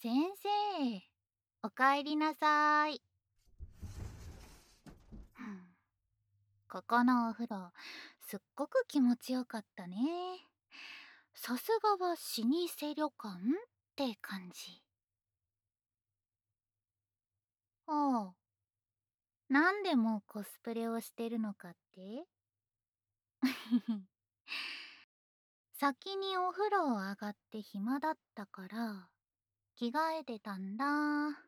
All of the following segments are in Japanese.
先生、おかえりなさい。ここのお風呂、すっごく気持ちよかったね。さすがは老舗旅館って感じ。ああ、なんでもうコスプレをしてるのかって？先にお風呂を上がって暇だったから、着替えてたんだ。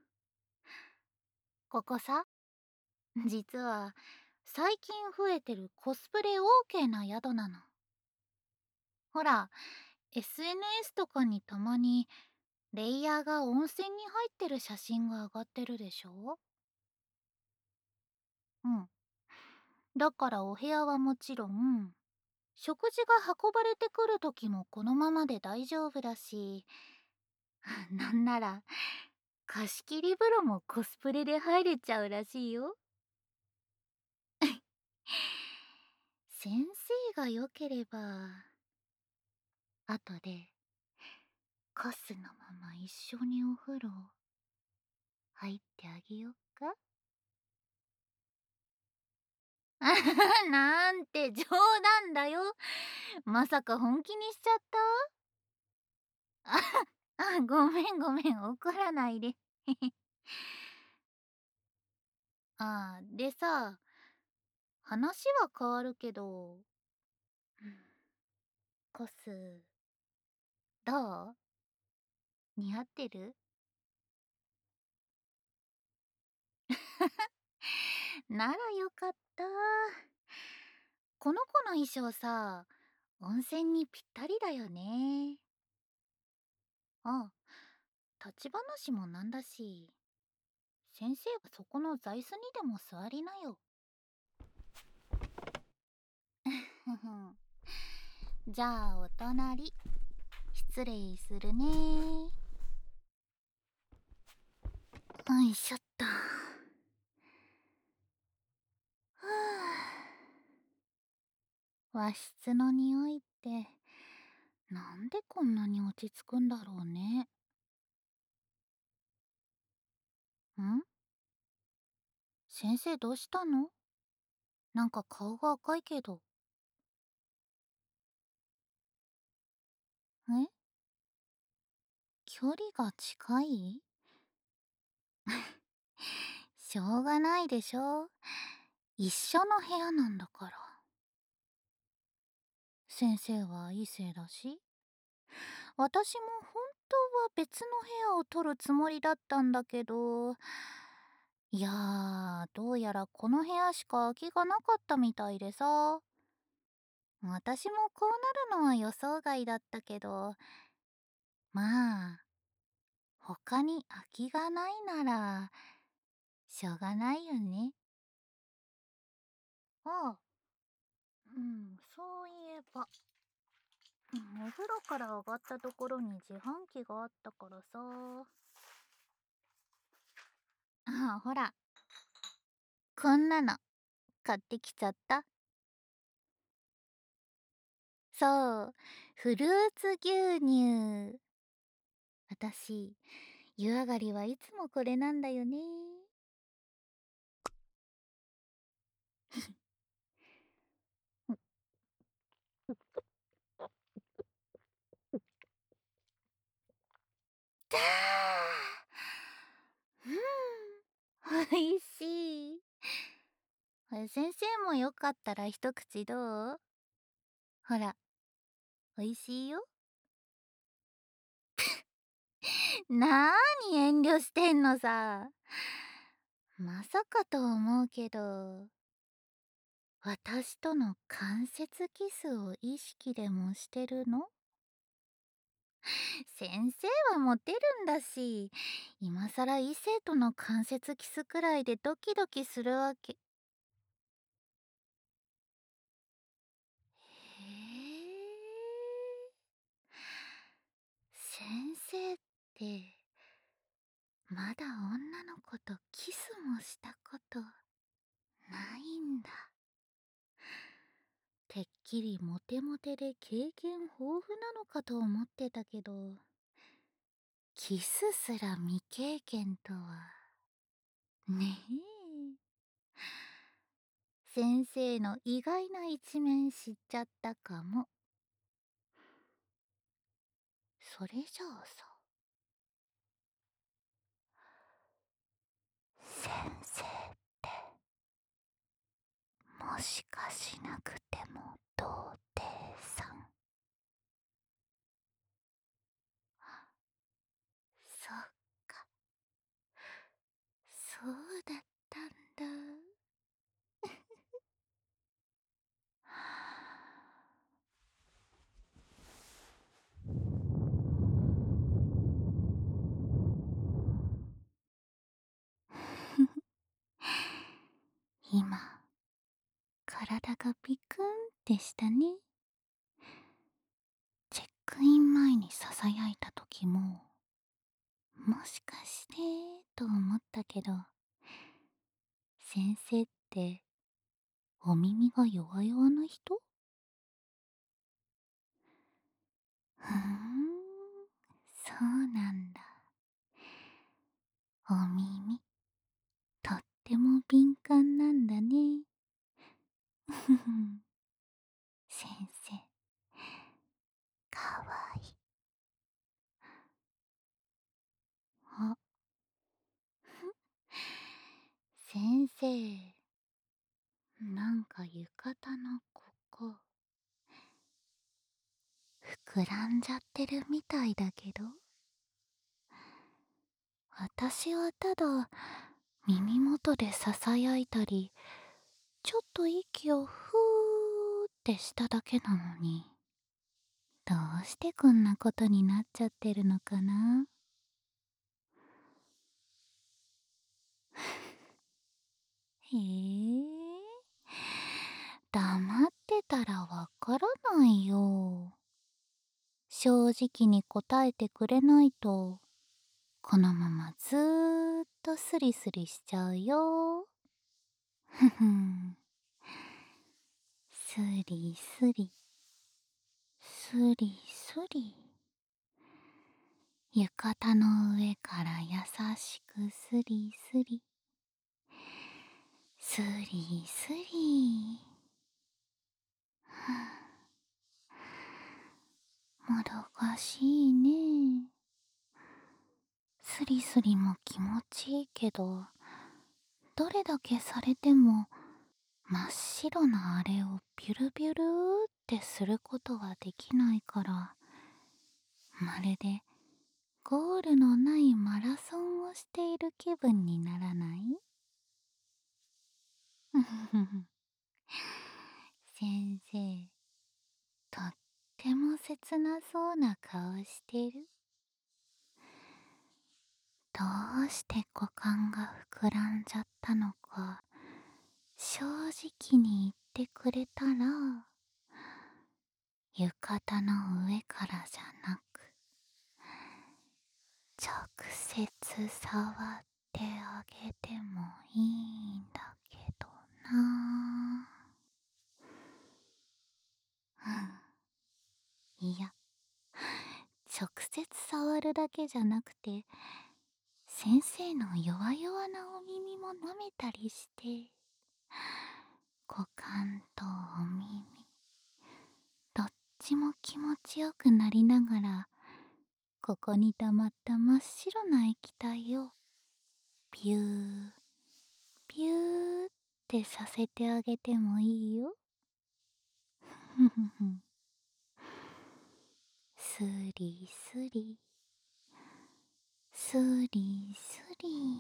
ここさ、実は最近増えてるコスプレ OK な宿なの。ほら、SNS とかにたまにレイヤーが温泉に入ってる写真が上がってるでしょ？うん。だからお部屋はもちろん、食事が運ばれてくる時もこのままで大丈夫だし、なんなら貸し切り風呂もコスプレで入れちゃうらしいよ。先生が良ければ、後でカスのまま一緒にお風呂入ってあげよっか？なんて冗談だよ。まさか本気にしちゃった？ごめんごめん、怒らないで。でさ、話は変わるけど、コス、どう？似合ってる？ならよかった。この子の衣装さ、温泉にぴったりだよね。あ、立ち話もなんだし、先生はそこの座椅子にでも座りなよ。ふふん。じゃあお隣、失礼するね。よいしょっと。ふぅ。和室の匂いって、なんでこんなに落ち着くんだろうね。ん？先生どうしたの？なんか顔が赤いけど。え？距離が近い？しょうがないでしょ。一緒の部屋なんだから。先生は異性だし。私も本当は別の部屋を取るつもりだったんだけど、いやどうやらこの部屋しか空きがなかったみたいでさ。私もこうなるのは予想外だったけど、まあ、他に空きがないなら、しょうがないよね。ああ、そういえば、お風呂から上がったところに自販機があったからさ。ほら、こんなの買ってきちゃった。そう、フルーツ牛乳。私、湯上がりはいつもこれなんだよね。だー、おいしい。先生もよかったら一口どう？ほら、おいしいよ。なーに遠慮してんのさ。まさかと思うけど、私との間接キスを意識でもしてるの？先生はモテるんだし、今さら異性との間接キスくらいでドキドキするわけ。へえ。先生ってまだ女の子とキスもしたことないんだ。てっきりモテモテで経験豊富なのかと思ってたけど、 キスすら未経験とは。ねえ。先生の意外な一面知っちゃったかも。それじゃあさ、先生ってもしかしなくても童貞さん？そっか、そうだったんだ。今、体がビクンってしたね。チェックイン前に囁いた時も、もしかしてと思ったけど、先生ってお耳が弱々な人？ふーん、そうなんだ。お耳、とっても敏感なんだね。ふふん、先生、かわいい。あ、先生、なんか浴衣のここ、膨らんじゃってるみたいだけど。私はただ耳元で囁いたり、ちょっと息をふーってしただけなのに、どうしてこんなことになっちゃってるのかな。へえ、黙ってたらわからないよ。正直に答えてくれないと、このままずーっとスリスリしちゃうよ。ふふん。スリスリ、スリスリ。浴衣の上から優しくスリスリ、スリスリ。もどかしいね。スリスリも気持ちいいけど、どれだけされても真っ白なあれをビュルビュルーってすることはできないから、まるでゴールのないマラソンをしている気分にならない？ふふふ。先生、とっても切なそうな顔してる。どうして股間が膨らんじゃったのか、正直に言ってくれたら、浴衣の上からじゃなく、直接触ってあげてもいいんだけどな。うん、いや、直接触るだけじゃなくて、先生の弱々なお耳も舐めたりして、股間とお耳、どっちも気持ちよくなりながら、ここに溜まった真っ白な液体をビュービューってさせてあげてもいいよ。ふふふ。スリスリ、スリスリ。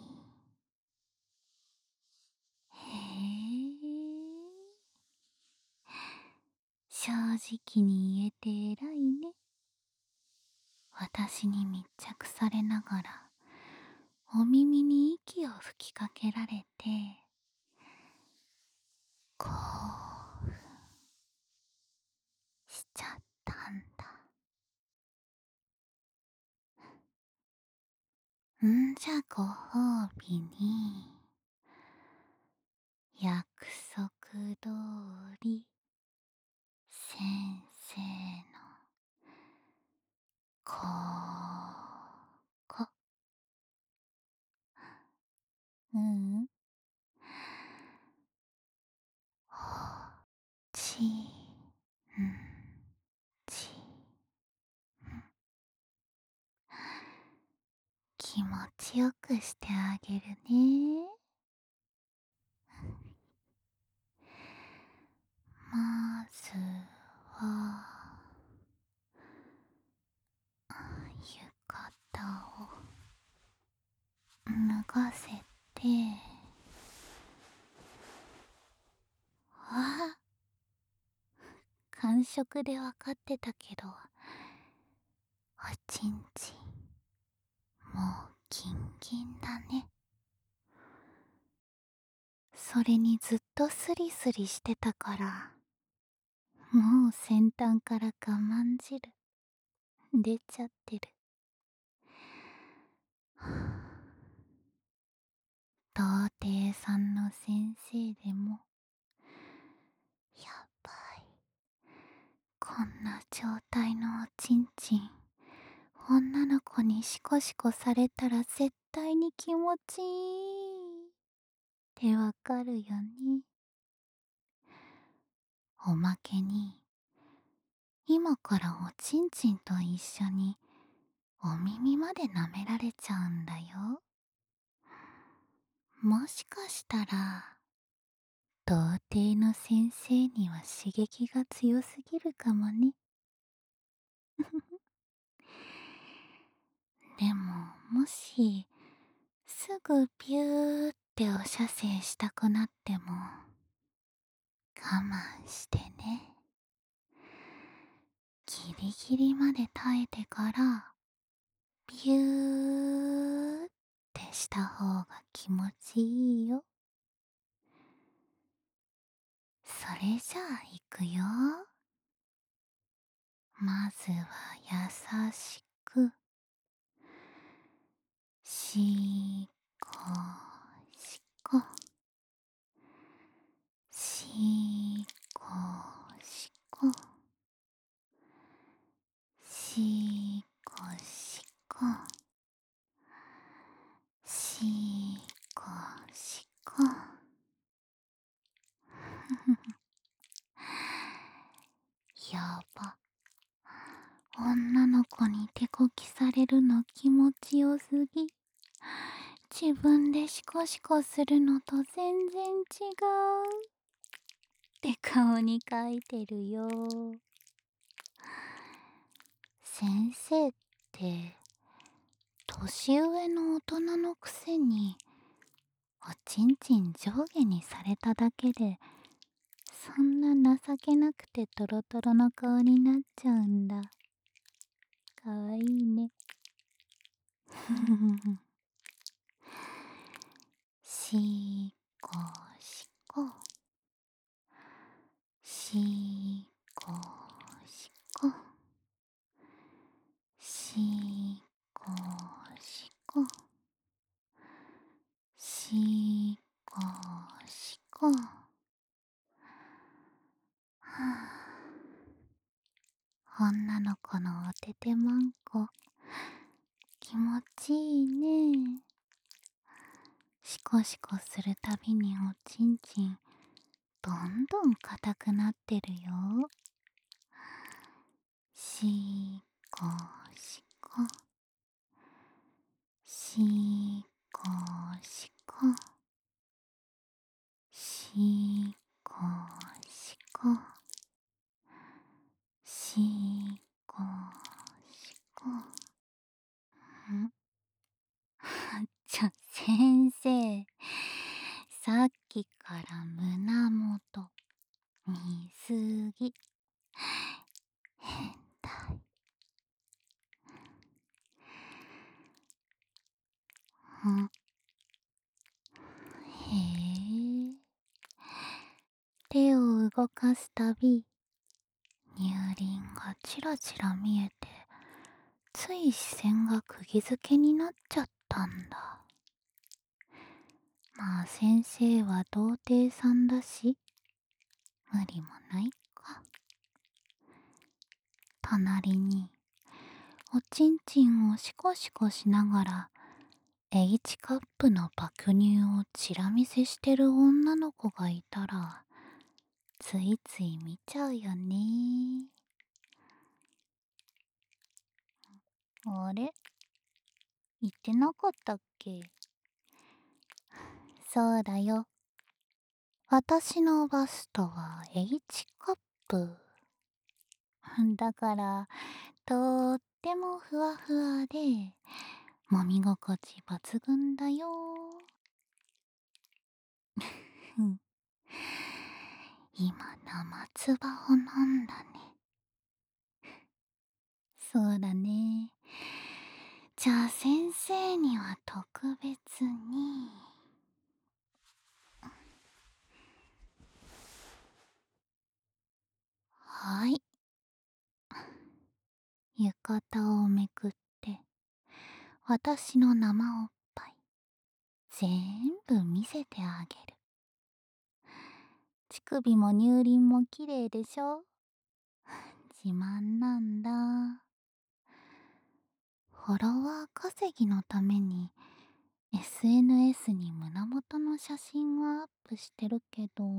へえ、正直に言えて偉いね。私に密着されながらお耳に息を吹きかけられて、興奮しちゃったんだ。んじゃご褒美に、約束通り先生のこ気持ちよくしてあげるね。まずは浴衣を脱がせて、あ、感触でわかってたけど、おちんちんもうギンギンだね。それにずっとスリスリしてたから、もう先端から我慢汁出ちゃってる。童貞さんの先生でも、やっぱりこんな状態のおちんちん、女の子にシコシコされたら絶対に気持ちいいってわかるよね。おまけに、今からおちんちんと一緒にお耳まで舐められちゃうんだよ。もしかしたら童貞の先生には刺激が強すぎるかもね。でももしすぐピューってお射精したくなっても我慢してね。ギリギリまで耐えてからピューってした方が気持ちいいよ。それじゃあいくよ。まずは優しくしこしこしこしこしこしこしこしこやば、女の子に手こきされるの気持ちよすぎ。自分でシコシコするのと全然違うって顔に書いてるよ。先生って年上の大人のくせにおちんちん上下にされただけでそんな情けなくてトロトロの顔になっちゃうんだ。かわいいね。しこしこしこしこしこしこしこしこ、はあ、女の子のおててまんこ気持ちいいね。シコシコするたびにおちんちんどんどん硬くなってるよ。しこしこしこしこしこしこしこしこ。ん先生、さっきから胸元見すぎ。変態。んへえ。手を動かすたび乳輪がチラチラ見えて、つい視線が釘付けになっちゃったんだ。まあ先生は童貞さんだし無理もないか。隣におちんちんをシコシコしながら H カップの爆乳をチラ見せしてる女の子がいたらついつい見ちゃうよね。あれ、 言ってなかったっけ？そうだよ。私のバストは H カップ。だから、とーってもふわふわで、揉み心地抜群だよ。うん。今生唾を飲んだね。そうだね。じゃあ先生には特別に。はい。浴衣をめくって、私の生おっぱい、全部見せてあげる。乳首も乳輪も綺麗でしょ？自慢なんだ。フォロワー稼ぎのために SNS に胸元の写真はアップしてるけど、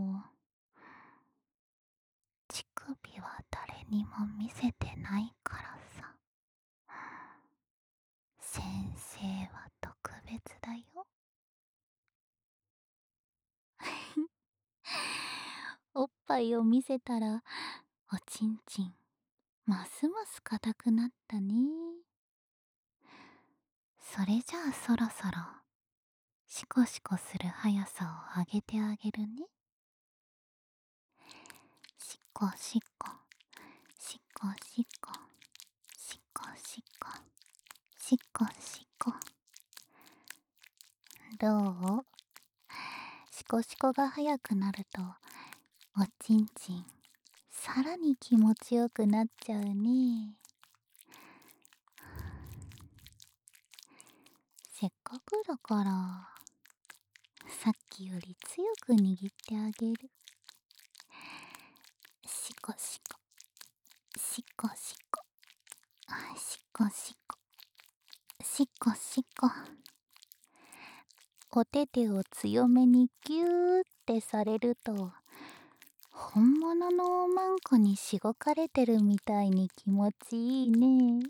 乳首は誰にも見せてないからさ。先生は特別だよ。おっぱいを見せたらおちんちんますます硬くなったね。それじゃあそろそろシコシコする速さを上げてあげるね。シコシコシコシコシコシコシコシコ。どう？シコシコが速くなるとおちんちんさらに気持ちよくなっちゃうね。せっかくだからさっきより強く握ってあげる。シコシコシコシコシコシコシコシコ。お手手を強めにギューってされると本物のおまんこにしごかれてるみたいに気持ちいいね。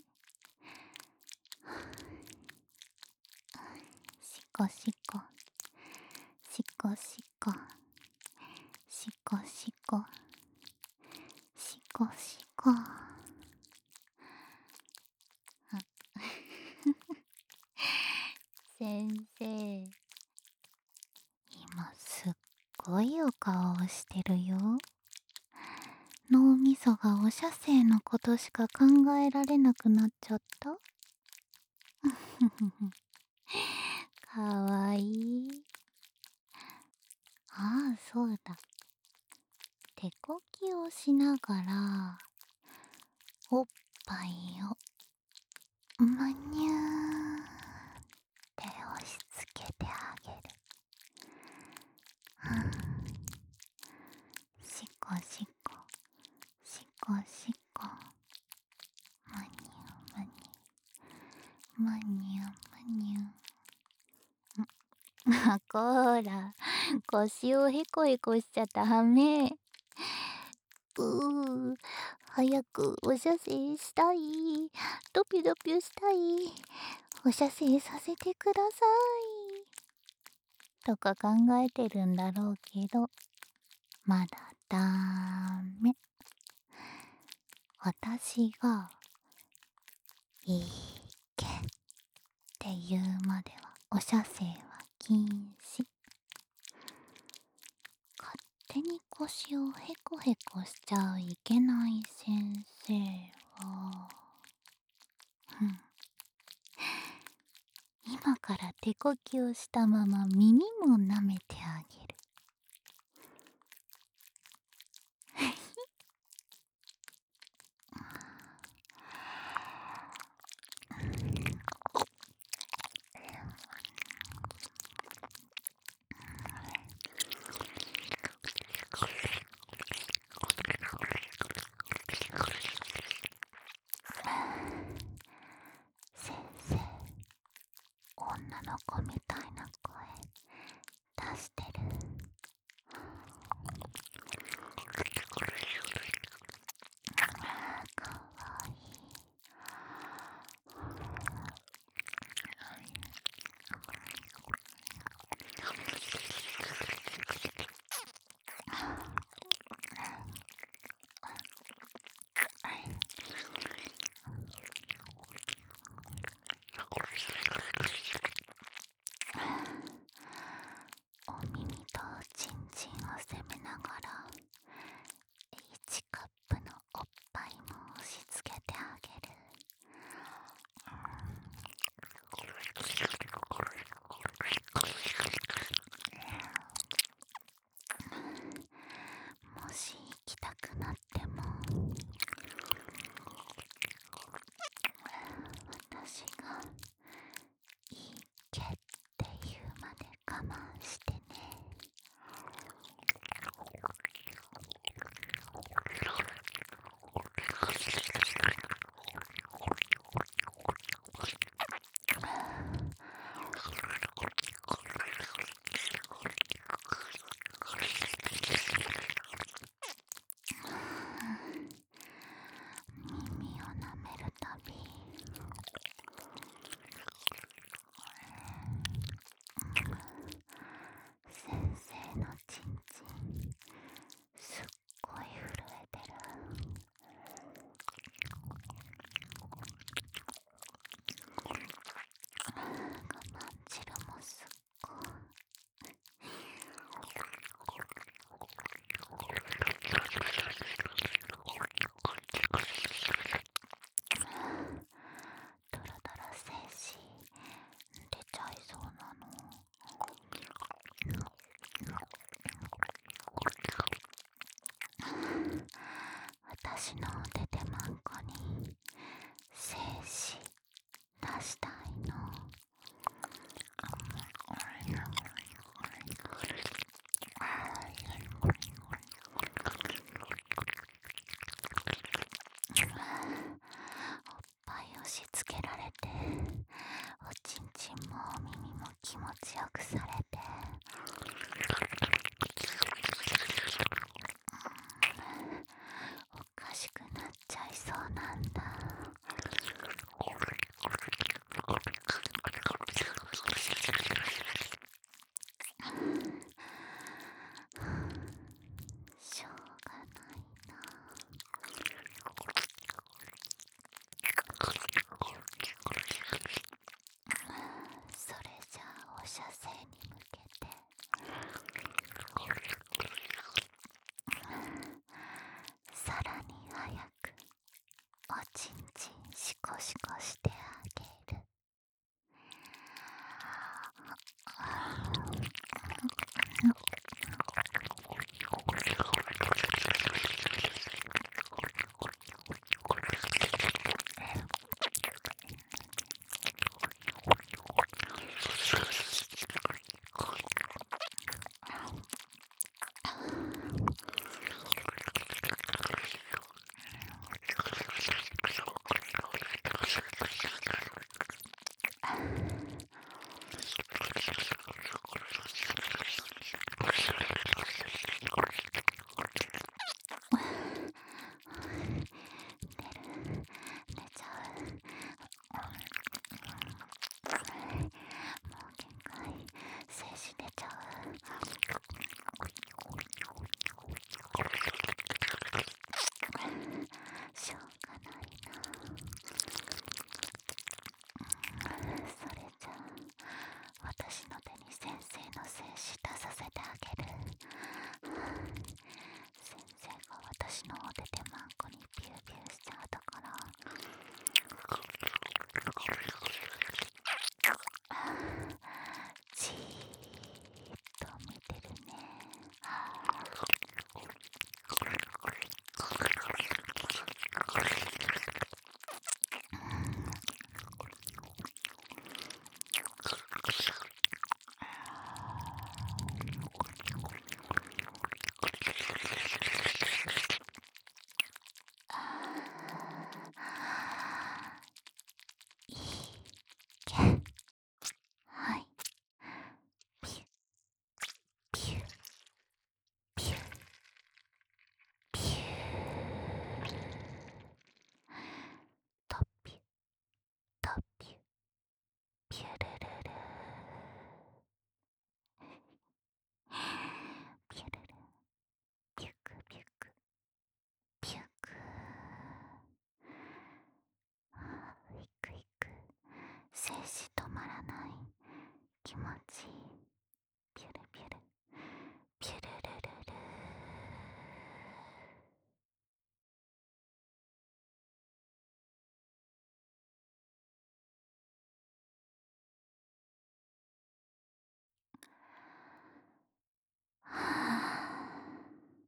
シコシコシコシコシコシコシコシコ。先生、今すっごいお顔をしてるよ。脳みそがお射精のことしか考えられなくなっちゃった。かわいい。ああ、そうだ。手こきをしながらおっぱいをむにゅーって押し付けてあげる。シコシコシコシコむにゅむにゅむにゅむにゅ。こーら、腰をへこへこしちゃダメ。早くお射精したい。ドピドピしたい。お射精させてください。とか考えてるんだろうけど、まだダメ。私がいいけって言うまではお射精は禁止。勝手に腰をへこへこしちゃいけない先生は、今から手こきをしたまま耳も舐めてあげる。先生、女の子みたいな声出してる。かわいい。 ちんちんシコシコしてあげる。寝ちゃう。もう限界。精子出ちゃう。しょうがないな。それじゃあ私の手に先生の精子出させてあげる。先生が私のお手手マンコにビュービューしちゃうだから、じーっと見てるね。いいけ。はい。ピュピュピュピュトピュトピュピュルルルピュルルピュクピュクピュク。いくいく。静止止まらない。気持ちいい。ピュルピュルピュルルルル。はあ。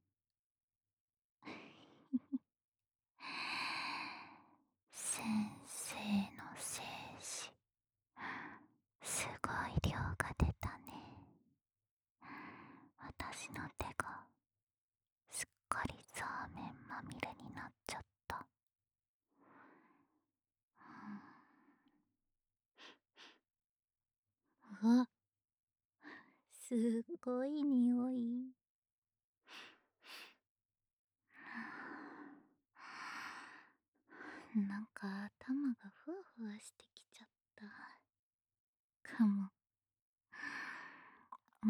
先生の精子、すごい量が出たね。私の手がすっかりザーメンまみれになっちゃった。うわ、すごい匂い。なんか頭がふわふわしてきちゃったかも。うん。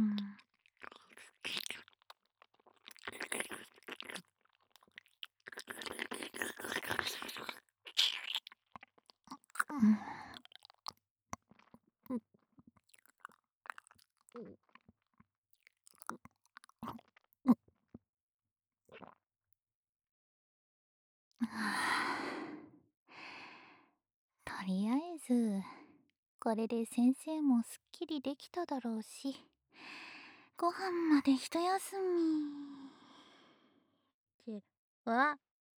とりあえずこれで先生もすっきりできただろうし、ご飯まで一休みっては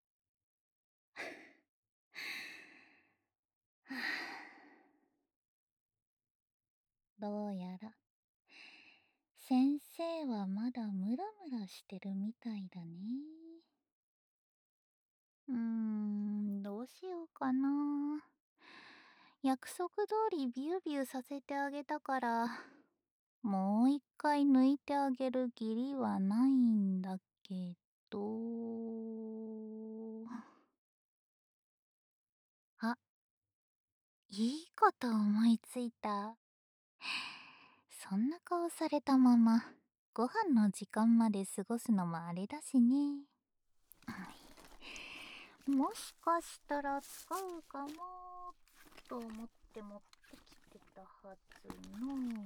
どうやら先生はまだムラムラしてるみたいだね。どうしようかな。約束通りビュービューさせてあげたから、もう一回抜いてあげる義理はないんだけど。あ、いいこと思いついた。そんな顔されたままご飯の時間まで過ごすのもあれだしね。もしかしたら使うかもと思って持ってきてたはずの。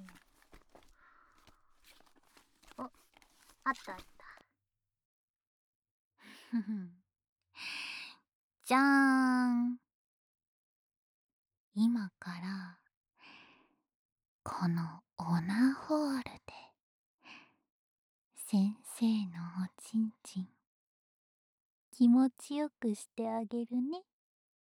あったあった。ふふん。 じゃーん。今からこのオナホールで先生のおちんちん気持ちよくしてあげるね。